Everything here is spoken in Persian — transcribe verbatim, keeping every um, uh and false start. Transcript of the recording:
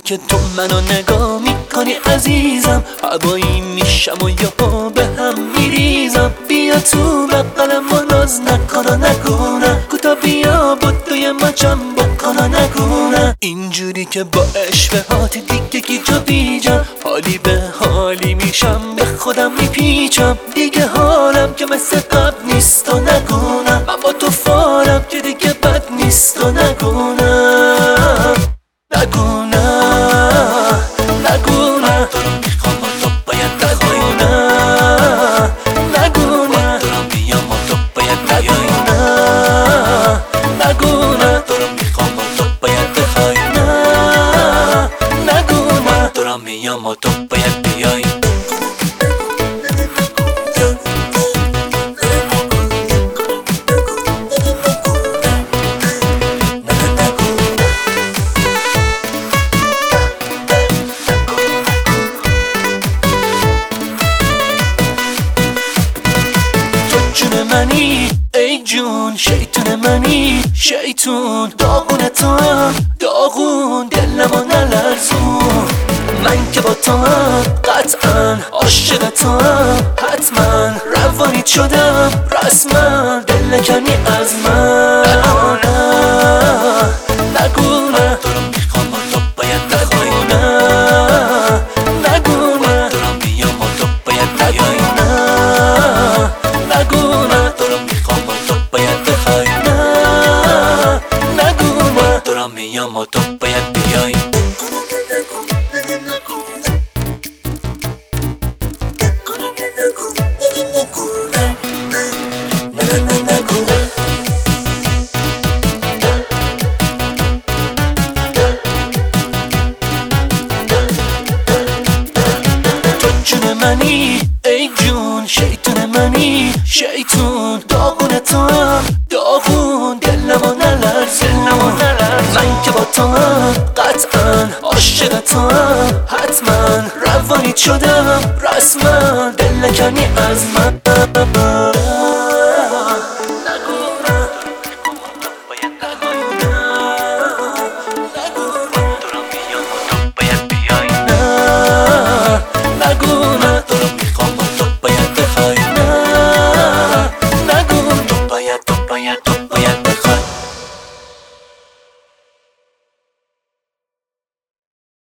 که تو منو نگاه میکنی عزیزم، هوایی میشم و یا به هم میریزم. بیا تو بقلم و ناز نکن و نگونه، کوتا بیا بدوی مچم بکن و نگونه. اینجوری که با اشوهات دیگه گیجا بیجم، حالی به حالی میشم به خودم میپیچم. دیگه حالم که مثل قبل نیست و نگونم، من با تو فارم که دیگه بد نیست و نگونم. نگونم نگونم تو رو میخوام و تو باید نگونم. نگونم تو رو بیام و تو باید بیای. نگونم تو رو میخوام و تو باید بخوای. نگونم تو رو میام و تو باید بیای. جون منی ای جون، شیطون منی شیطون، داغون تو هم داغون، دلمو نلرزون. من که با تو هم قطعا عاشق تو هم حتما، روانیت شدم رسما، دل نکنی از من. نگونم نگونم تو رو میخوام و تو باید نگونم. نگونم تو رو بیام و تو باید بیای. نگونم تو رو میخوام و تو باید بخوای. نگونم تو رو میام و تو باید بیای. تو جون منی ای جون، شیطون منی شیطون، داغون تو هم داغون، دلمو نلرزون. من که با تو هم قطعا عاشق تو هم حتما، روانیت شدم رسما، دل نکنی از من. نگونم تو رو میخوام و تو باید بخوای. نگونم تو باید تو باید تو باید بخوای.